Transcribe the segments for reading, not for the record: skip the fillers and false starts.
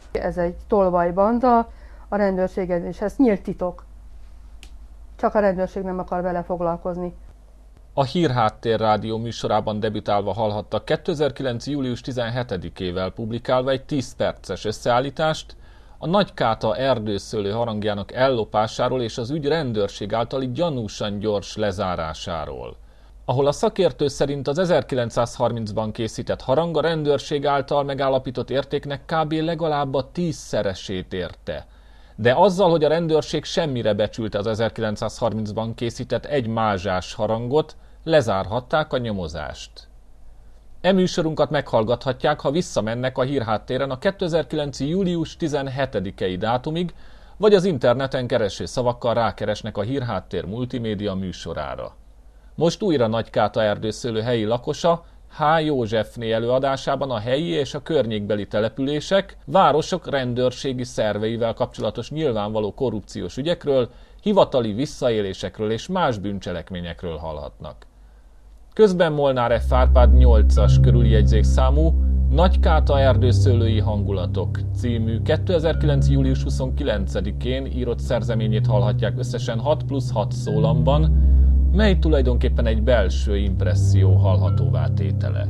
Ez egy tolvajbanda, a rendőrségen, és ez nyílt titok. Csak a rendőrség nem akar vele foglalkozni. A Hírháttér rádió műsorában debütálva hallhattak 2009. július 17-ével publikálva egy 10 perces összeállítást a Nagykáta erdőszőlő harangjának ellopásáról és az ügy rendőrség általi gyanúsan gyors lezárásáról. Ahol a szakértő szerint az 1930-ban készített harang a rendőrség által megállapított értéknek kb. Legalább a 10-szeresét érte. De azzal, hogy a rendőrség semmire becsülte az 1930-ban készített egy mázsás harangot, lezárhatták a nyomozást. E műsorunkat meghallgathatják, ha visszamennek a Hírháttéren a 2009. július 17-i dátumig, vagy az interneten keresőszavakkal rákeresnek a Hírháttér multimédia műsorára. Most újra Nagykáta erdőszőlő helyi lakosa, H. Józsefné előadásában a helyi és a környékbeli települések, városok rendőrségi szerveivel kapcsolatos nyilvánvaló korrupciós ügyekről, hivatali visszaélésekről és más bűncselekményekről hallhatnak. Közben Molnár F. Árpád 8-as körüljegyzékszámú Nagykáta erdőszőlői hangulatok című 2009. július 29-én írott szerzeményét hallhatják összesen 6+6 szólamban, mely tulajdonképpen egy belső impresszió hallhatóvá tétele.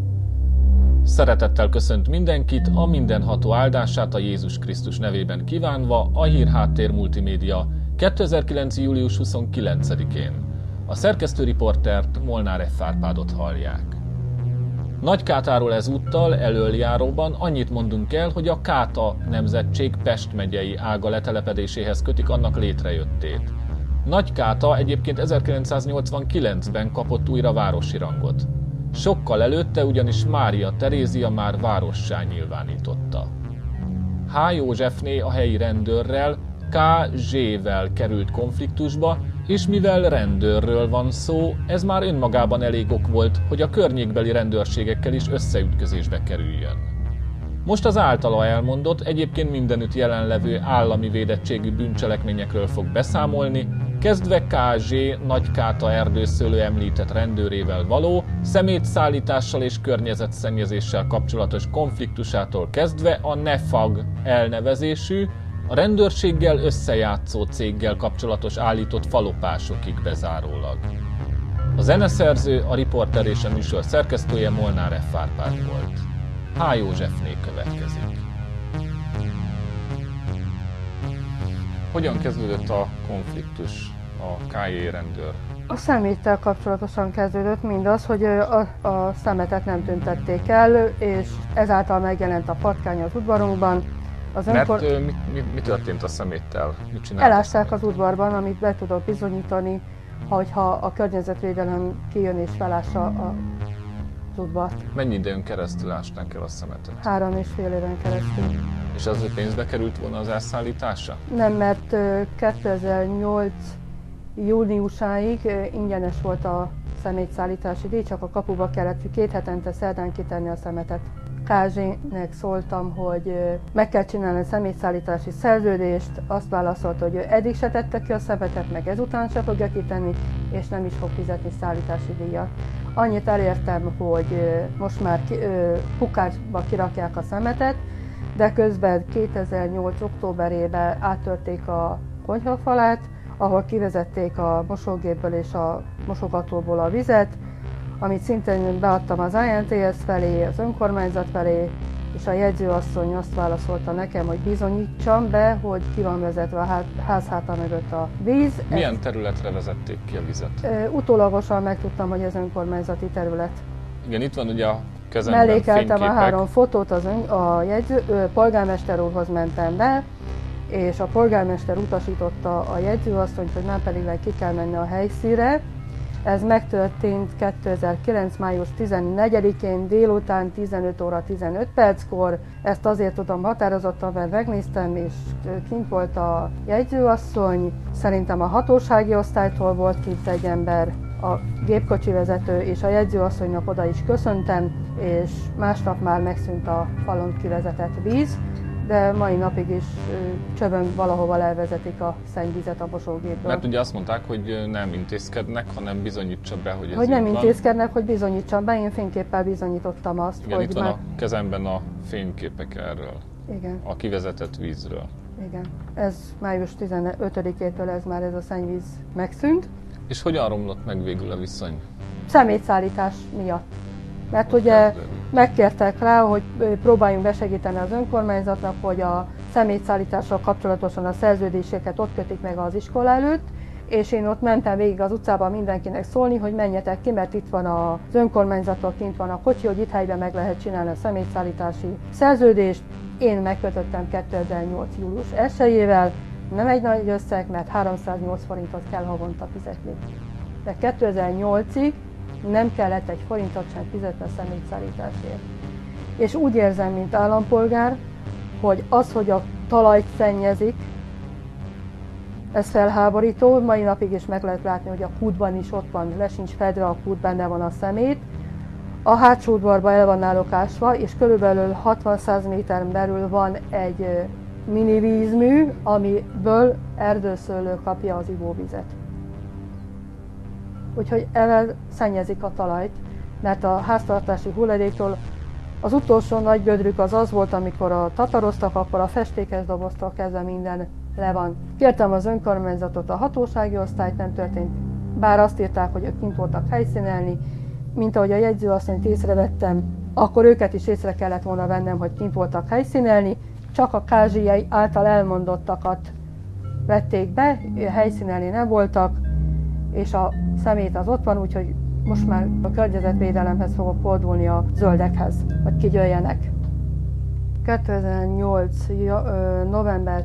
Szeretettel köszönt mindenkit, a mindenható áldását a Jézus Krisztus nevében kívánva a Hírháttér multimédia 2009. július 29-én. A szerkesztőriportert, Molnár F. Árpádot hallják. Nagykátáról ezúttal elöljáróban annyit mondunk el, hogy a Káta nemzetség Pest megyei ága letelepedéséhez kötik annak létrejöttét. Nagykáta egyébként 1989-ben kapott újra városi rangot. Sokkal előtte ugyanis Mária Terézia már várossá nyilvánította. H. Józsefné a helyi rendőrrel, K. Zsével került konfliktusba, és mivel rendőrről van szó, ez már önmagában elég ok volt, hogy a környékbeli rendőrségekkel is összeütközésbe kerüljön. Most az általa elmondott, egyébként mindenütt jelenlevő állami védettségű bűncselekményekről fog beszámolni, kezdve KZ Nagykáta erdőszőlő említett rendőrével való, szemétszállítással és környezetszennyezéssel kapcsolatos konfliktusától kezdve a NEFAG elnevezésű, a rendőrséggel összejátszó céggel kapcsolatos állított falopásokig bezárólag. A zeneszerző, a riporter és a műsor szerkesztője Molnár F. Árpád volt. H. Józsefné következik. Hogyan kezdődött a konfliktus a KJ rendőr? A szeméttel kapcsolatosan kezdődött mindaz, hogy a szemetet nem tüntették el, és ezáltal megjelent a patkány az udvarunkban. Mi történt a szeméttel? Mit csináltak? Elásták az udvarban, amit be tudok bizonyítani, hogyha a környezetvédelem kijön és felássa az udvart. Mennyi időn keresztül ásták el a szemetet? 3,5 éven keresztül. És az, hogy pénzbe került volna az elszállítása? Nem, mert 2008 júniusáig ingyenes volt a szemétszállítási díj, csak a kapuba kellett 2 hetente szerdán kitenni a szemetet. KZ-nek szóltam, hogy meg kell csinálni a szemétszállítási szerződést, azt válaszolta, hogy ő eddig se tette ki a szemetet, meg ezután se fogja kitenni, és nem is fog fizetni szállítási díjat. Annyit elértem, hogy most már kukácsba kirakják a szemetet, de közben 2008. októberében áttörték a konyhafalát, ahol kivezették a mosógépből és a mosogatóból a vizet, amit szintén beadtam az INTS felé, az önkormányzat felé, és a jegyzőasszony azt válaszolta nekem, hogy bizonyítsam be, hogy ki van vezetve a ház háta mögött a víz. Milyen területre vezették ki a vizet? Utólagosan megtudtam, hogy ez önkormányzati terület. Igen, itt van ugye a kezemben mellékeltem fényképek. a 3 fotót, polgármester úrhoz mentem be, és a polgármester utasította a jegyzőasszonyt, hogy már pedig ki kell menni a helyszínre. Ez megtörtént 2009. május 14-én délután 15 óra 15 perckor. Ezt azért tudom határozottan, mert megnéztem, és kint volt a jegyzőasszony. Szerintem a hatósági osztálytól volt kint egy ember, a gépkocsi vezető és a jegyzőasszonynak oda is köszöntem, és másnap már megszűnt a falon kivezetett víz, de mai napig is csövön valahova elvezetik a szennyvizet a mosógépből. Mert ugye azt mondták, hogy nem intézkednek, hanem bizonyítsa be, hogy ez hogy nem így van. intézkednek, hogy bizonyítsam be, én fényképpel bizonyítottam azt, igen, hogy itt van a kezemben a fényképek erről. Igen. A kivezetett vízről. Igen. Ez május 15-től ez a szennyvíz megszűnt. És hogyan romlott meg végül a viszony? Szemétszállítás miatt. Mert ugye megkértek rá, hogy próbáljunk besegíteni az önkormányzatnak, hogy a szemétszállítással kapcsolatosan a szerződéseket ott kötik meg az iskola előtt, és én ott mentem végig az utcában mindenkinek szólni, hogy menjetek ki, mert itt van az önkormányzattól, kint van a kocsi, hogy itt helyben meg lehet csinálni a szemétszállítási szerződést. Én megkötöttem 2008. július 1-ével, nem egy nagy összeg, mert 308 forintot kell havonta fizetni. De 2008-ig nem kellett egy forintot sem fizetni a szemétszállításért. És úgy érzem, mint állampolgár, hogy az, hogy a talajt szennyezik, ez felháborító. Mai napig is meg lehet látni, hogy a kútban is ott van, le sincs fedve a kút, benne van a szemét. A hátsó udvarban el van náluk ásva, és körülbelül 60-100 méteren belül van egy mini vízmű, amiből erdőszőlő kapja az ivóvizet. Úgyhogy ezzel szennyezik a talajt, mert a háztartási hulladéktól az utolsó nagy gödrük az volt, amikor tataroztak, akkor a festékes doboztól kezdve minden le van. Kértem az önkormányzatot, a hatósági osztályt, nem történt, bár azt írták, hogy ők kint voltak helyszínelni, mint ahogy a jegyzőasszonyt észrevettem, akkor őket is észre kellett volna vennem, hogy kint voltak helyszínelni, csak a KZI által elmondottakat vették be, helyszínelni nem voltak, és a szemét az ott van, úgyhogy most már a környezetvédelemhez fogok fordulni a zöldekhez, hogy kigyőjenek. 2008. november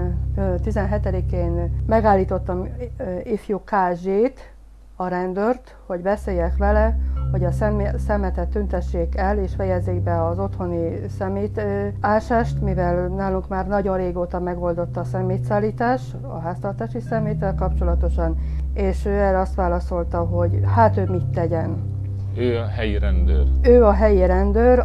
17-én megállítottam ifjú KZ-t, a rendőrt, hogy beszéljek vele, hogy a szemetet tüntessék el és fejezzék be az otthoni szemétásást, mivel nálunk már nagyon régóta megoldott a szemétszállítás, a háztartási szeméttel kapcsolatosan, és ő erre azt válaszolta, hogy hát ő mit tegyen. Ő a helyi rendőr. Ő a helyi rendőr,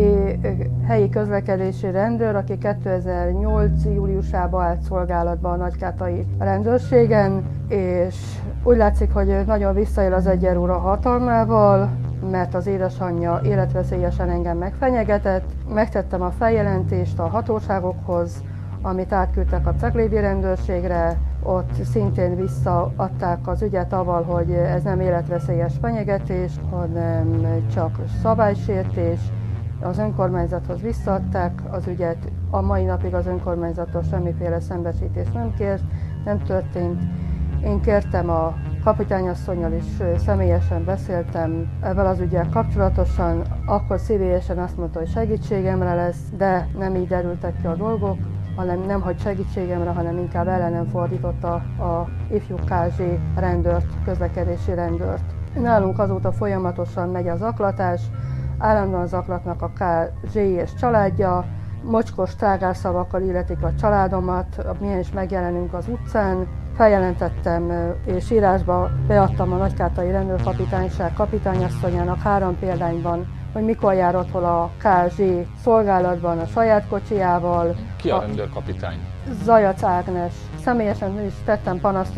helyi közlekedési rendőr, aki 2008. júliusában állt szolgálatba a nagykátai rendőrségen, és úgy látszik, hogy nagyon visszaél az egyenruha hatalmával, mert az édesanyja életveszélyesen engem megfenyegetett. Megtettem a feljelentést a hatóságokhoz, amit átküldtek a ceglédi rendőrségre, ott szintén visszaadták az ügyet avval, hogy ez nem életveszélyes fenyegetés, hanem csak szabálysértés. Az önkormányzathoz visszaadták az ügyet, a mai napig az önkormányzattól semmiféle szembesítés nem történt. Én kértem a kapitányasszonnyal is, személyesen beszéltem ezzel az ügyel kapcsolatosan, akkor szívélyesen azt mondta, hogy segítségemre lesz, de nem így derültek ki a dolgok, hanem nem hogy segítségemre, hanem inkább ellenem fordította a ifjú KZ rendőrt, közlekedési rendőrt. Nálunk azóta folyamatosan megy a zaklatás, állandóan zaklatnak a KZ és családja, mocskos trágárszavakkal illetik a családomat, milyen is megjelenünk az utcán. Feljelentettem és írásba beadtam a nagykátai rendőrkapitányság kapitányasszonyának 3 példányban, hogy mikor jár otthon a KZ szolgálatban a saját kocsijával. Ki a rendőrkapitány? Zajac Ágnes. Személyesen is tettem panaszt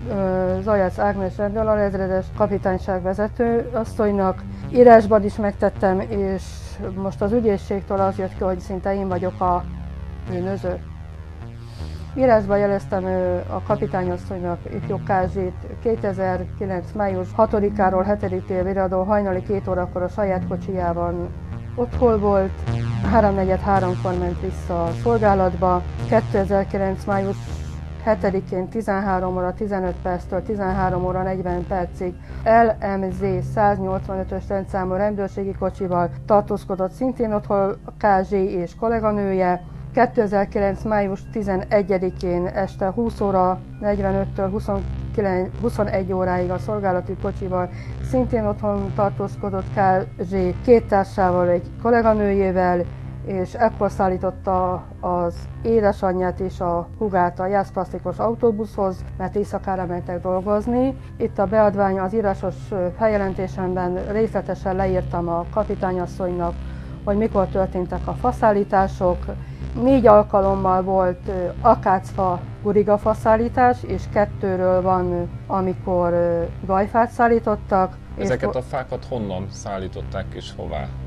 Zajac Ágnes rendőralezredes kapitányságvezető asszonynak. Írásban is megtettem, és most az ügyészségtől az jött ki, hogy szinte én vagyok a bűnöző. Írásban jeleztem a kapitányasszonynak ifjú KZ-t 2009. május 6-áról 7-ig viradó hajnali 2 órakor a saját kocsijában otthon volt, 3:43-kor ment vissza a szolgálatba. 2009. május 7-én 13 óra 15 perctől 13 óra 40 percig LMZ 185-ös rendszámú rendőrségi kocsival tartózkodott szintén otthon KZ és kolléganője. 2009. május 11-én este 20 óra 45-től 21 óráig a szolgálati kocsival szintén otthon tartózkodott KZ 2 társával, egy kolléganőjével, és ekkor szállította az édesanyját és a húgát a jászplasztikos autóbuszhoz, mert éjszakára mentek dolgozni. Itt a beadvány, az írásos feljelentésemben részletesen leírtam a kapitányasszonynak, hogy mikor történtek a faszállítások. 4 alkalommal volt akácfa gurigafaszállítás, és 2-ről van, amikor gajfát szállítottak. Ezeket a fákat honnan szállították és hová?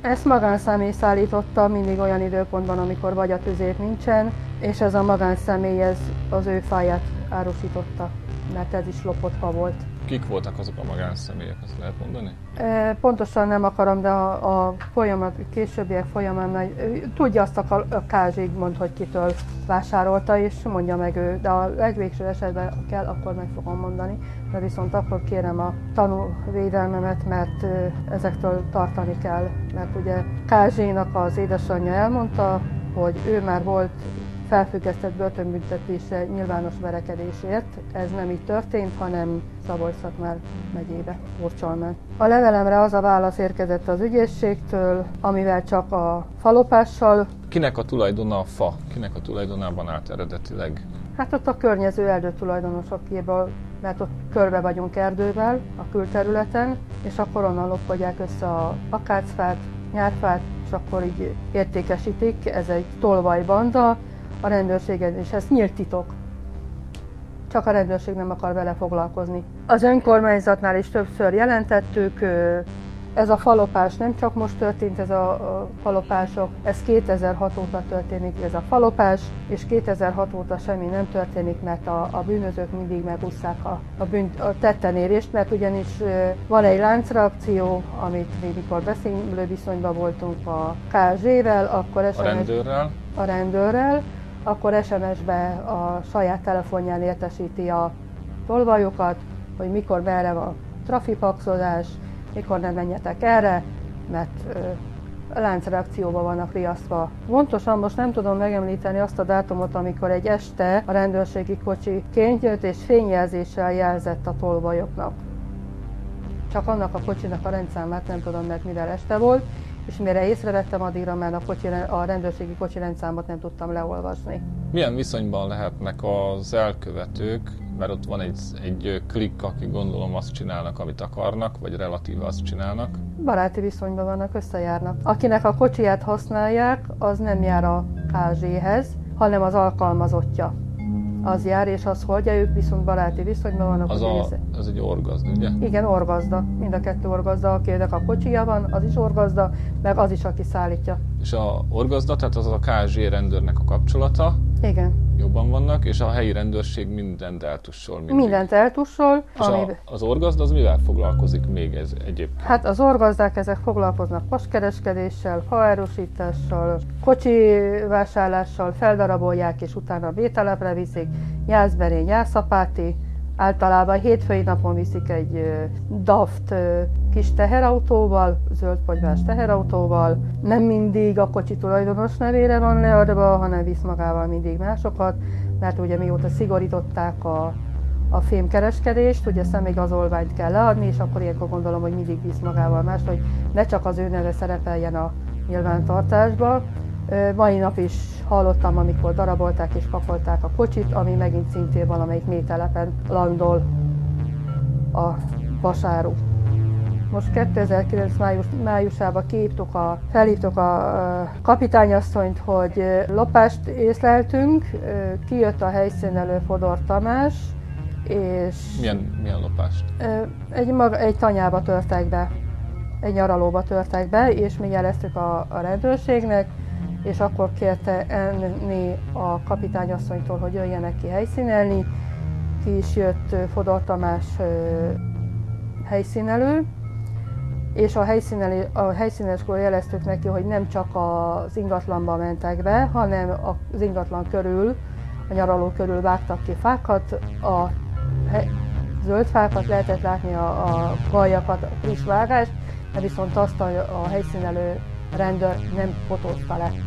Ezt magánszemély szállította mindig olyan időpontban, amikor vagy a tüzér nincsen, és ez a magánszemély az ő fáját árusította, mert ez is lopott fa volt. Kik voltak azok a magánszemélyek, azt lehet mondani? Pontosan nem akarom, de a folyamat, későbbiek folyamán tudja azt a Kázsig mond, hogy kitől vásárolta, és mondja meg ő, de a legvégső esetben, ha kell, akkor meg fogom mondani. De viszont akkor kérem a tanúvédelmemet, mert ezektől tartani kell. Mert ugye Kázsénak az édesanyja elmondta, hogy ő már volt felfüggesztett börtönbüntetésre nyilvános verekedésért. Ez nem így történt, hanem Szabolcs-Szatmár megyébe, Orcsalmán. A levelemre az a válasz érkezett az ügyészségtől, amivel csak a falopással. Kinek a tulajdona a fa? Kinek a tulajdonában állt eredetileg? Hát ott a környező erdőtulajdonosokéből, mert ott körbe vagyunk erdővel a külterületen, és akkor onnan lopkodják össze a akácfát, nyárfát, és akkor így értékesítik. Ez egy tolvajbanda, a rendőrségen, és ez nyílt titok. Csak a rendőrség nem akar vele foglalkozni. Az önkormányzatnál is többször jelentettük, ez a falopás nem csak most történt, ez a falopások, ez 2006 óta történik ez a falopás, és 2006 óta semmi nem történik, mert a bűnözők mindig megússzák a tettenérést, mert ugyanis van egy láncreakció, amit mi mikor beszélő viszonyban voltunk a KZ-vel, akkor a rendőrrel, akkor SMS-be a saját telefonján értesíti a tolvajokat, hogy mikor merre van trafipaxozás, mikor nem menjetek erre, mert láncreakcióban vannak riasztva. Pontosan most nem tudom megemlíteni azt a dátumot, amikor egy este a rendőrségi kocsi kénytőt és fényjelzéssel jelzett a tolvajoknak. Csak annak a kocsinak a rendszámát nem tudom, mert mivel este volt, és mire észrevettem, addigra már a rendőrségi kocsi rendszámot nem tudtam leolvasni. Milyen viszonyban lehetnek az elkövetők, mert ott van egy klikk, aki gondolom azt csinálnak, amit akarnak, vagy relatíve azt csinálnak? Baráti viszonyban vannak, összejárnak. Akinek a kocsiját használják, az nem jár a KZ-hez, hanem az alkalmazottja. Az jár és az hordja, ők viszont baráti viszonyban vannak. Az egy orgazda, ugye? Igen, orgazda. Mind a kettő orgazda, akinek a kocsija van, az is orgazda, meg az is, aki szállítja. És a orgazda, tehát az a KZ rendőrnek a kapcsolata? Igen. Jobban vannak, és a helyi rendőrség mindent eltussol. Mindent eltussol. És az orgazda az mivel foglalkozik még ez egyébként? Hát az orgazdák ezek foglalkoznak vaskereskedéssel, faárusítással, kocsi vásárlással, feldarabolják és utána B-telepre viszik, Jászberény, Jászapáti. Általában hétfői napon viszik egy daft kis teherautóval, zöldpogyvás teherautóval. Nem mindig a kocsi tulajdonos nevére van leadva, hanem visz magával mindig másokat, mert ugye mióta szigorították a fémkereskedést, ugye személyigazolványt kell leadni, és akkor ilyenkor gondolom, hogy mindig visz magával más, hogy ne csak az ő neve szerepeljen a nyilvántartásba. Mai nap is hallottam, amikor darabolták és pakolták a kocsit, ami megint szintén valamelyik mélytelepen landol a vasáru. Most 2009 májusában felhívtuk a kapitányasszonyt, hogy lopást észleltünk, kijött a helyszínelő Fodor Tamás, és... Milyen lopást? Egy tanyába törtek be, egy nyaralóba törtek be, és mi jeleztük a rendőrségnek, és akkor kérte enni a kapitányasszonytól, hogy jöjjenek ki helyszínelni. Ki is jött Fodor Tamás helyszínelő, és a helyszíneskor jeleztük neki, hogy nem csak az ingatlanba mentek be, hanem az ingatlan körül, a nyaraló körül vágtak ki fákat, a zöld fákat, lehetett látni a gajakat, a friss vágást, de viszont azt a helyszínelő rendőr nem fotózta le.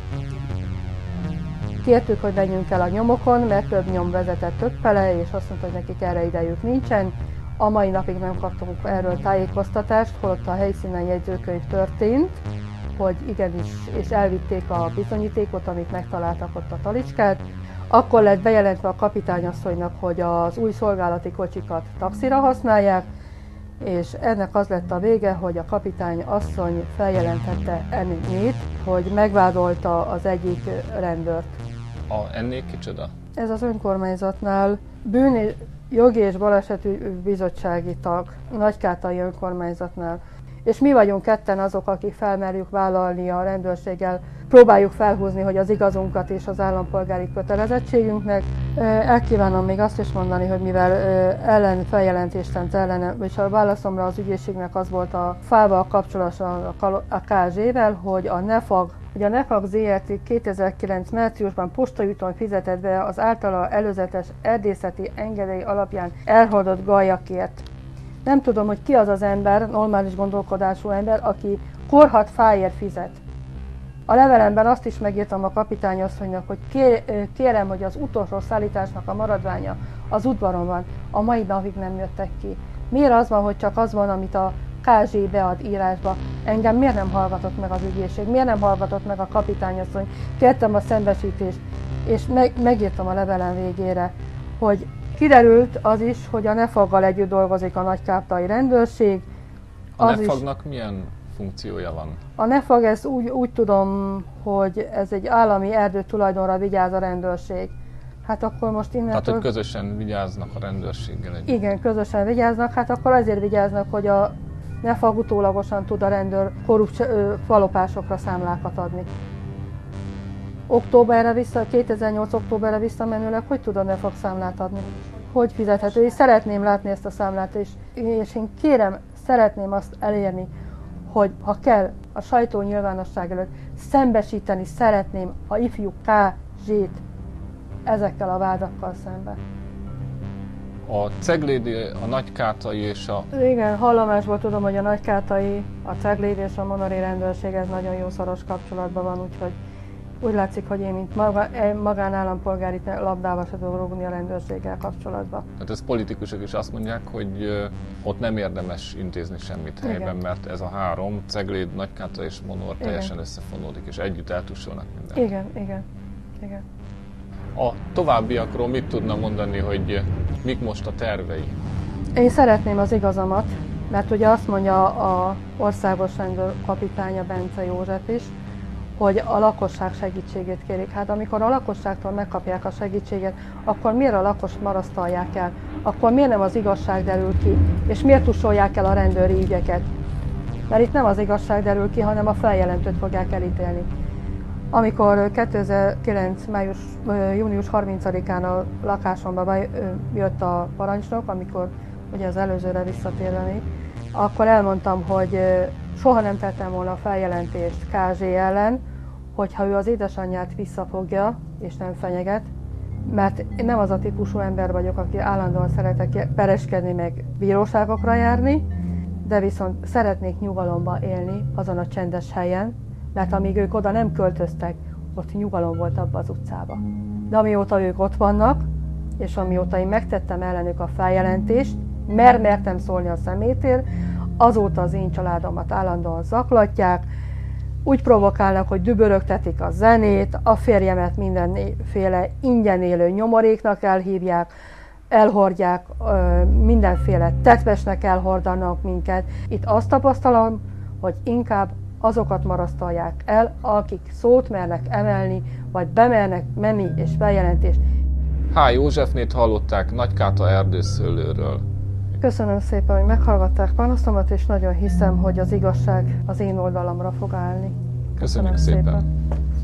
Kértük, hogy menjünk el a nyomokon, mert több nyom vezetett többfele, és azt mondta, hogy nekik erre idejük nincsen. A mai napig nem kaptunk erről tájékoztatást, holott a helyszínen jegyzőkönyv történt, hogy igenis, és elvitték a bizonyítékot, amit megtaláltak ott a talicskát. Akkor lett bejelentve a kapitányasszonynak, hogy az új szolgálati kocsikat taxira használják, és ennek az lett a vége, hogy a kapitány asszony feljelentette Ennét, hogy megvádolta az egyik rendőrt. Ennék kicsoda? Ez az önkormányzatnál jogi és balesetű bizottsági tag, Nagykátai önkormányzatnál. És mi vagyunk ketten azok, akik felmerjük vállalni a rendőrséggel, próbáljuk felhúzni, hogy az igazunkat és az állampolgári kötelezettségünknek. Elkívánom még azt is mondani, hogy mivel feljelentést tett ellenem, és a válaszomra az ügyészségnek az volt a fával kapcsolatosan a KZ-vel, hogy a NEFAG ZRT 2009. márciusban postaúton fizetett be az általa előzetes erdészeti engedély alapján elhordott gallyakért. Nem tudom, hogy ki az az ember, normális gondolkodású ember, aki korhadt fáért fizet. A levelemben azt is megírtam a kapitányasszonynak, hogy kérem, hogy az utolsó szállításnak a maradványa az udvaron van. A mai napig nem jöttek ki. Miért az van, hogy csak az van, amit a KZ bead írásba? Engem miért nem hallgatott meg az ügyészség? Miért nem hallgatott meg a kapitányasszony? Kértem a szembesítést, és megírtam a levelem végére, hogy kiderült az is, hogy a NEFAG-gal együtt dolgozik a nagykáptai rendőrség. A NEFAG-nak milyen funkciója van? A NEFAG, ezt úgy tudom, hogy ez egy állami erdő tulajdonra vigyáz a rendőrség. Hát akkor most innentől... Tehát, hogy közösen vigyáznak a rendőrséggel együtt. Igen, közösen vigyáznak. Hát akkor azért vigyáznak, hogy a NEFAG utólagosan tud a rendőr korrupt falopásokra számlákat adni. 2008. októberre visszamenőleg hogy tud a NEFAG számlát adni? Hogy fizethető? És szeretném látni ezt a számlát, és én kérem, szeretném azt elérni, hogy ha kell a sajtó nyilvánosság előtt szembesíteni szeretném a ifjú KZ-t ezekkel a vádakkal szemben. A Ceglédi, a Nagykátai és a... Igen, hallomásból tudom, hogy a Nagykátai, a Ceglédi és a Monori rendőrség ez nagyon jó szoros kapcsolatban van, úgyhogy úgy látszik, hogy én mint magánállampolgári labdába se tudok rúgni a rendőrséggel kapcsolatban. Tehát ez politikusok is azt mondják, hogy ott nem érdemes intézni semmit helyben, mert ez a három, Cegléd, Nagykátai és Monor teljesen összefonódik, és együtt eltussolnak mindent. Igen. A továbbiakról mit tudna mondani, hogy mik most a tervei? Én szeretném az igazamat, mert ugye azt mondja a országos rendőrkapitánya Bence József is, hogy a lakosság segítségét kérik. Hát amikor a lakosságtól megkapják a segítséget, akkor miért a lakost marasztalják el? Akkor miért nem az igazság derül ki? És miért tusolják el a rendőri ügyeket? Mert itt nem az igazság derül ki, hanem a feljelentőt fogják elítélni. Amikor 2009. június 30-án a lakásomba jött a parancsnok, amikor ugye az előzőre visszatérve még, akkor elmondtam, hogy soha nem tettem volna a feljelentést KZ ellen, hogyha ő az édesanyját visszafogja és nem fenyeget, mert én nem az a típusú ember vagyok, aki állandóan szeretek pereskedni, meg bíróságokra járni, de viszont szeretnék nyugalomba élni azon a csendes helyen, mert amíg ők oda nem költöztek, ott nyugalom volt abba az utcába. De amióta ők ott vannak, és amióta én megtettem ellenük a feljelentést, mert mertem szólni a szemétért, azóta az én családomat állandóan zaklatják, úgy provokálnak, hogy dübörögtetik a zenét, a férjemet mindenféle ingyen élő nyomoréknak elhívják, elhordják, mindenféle tetvesnek elhordanak minket. Itt azt tapasztalom, hogy inkább azokat marasztalják el, akik szót mernek emelni, vagy bemernek menni és feljelentést. H. Józsefnét hallották Nagykáta erdőszőlőről. Köszönöm szépen, hogy meghallgatták panaszomat, és nagyon hiszem, hogy az igazság az én oldalamra fog állni. Köszönjük szépen.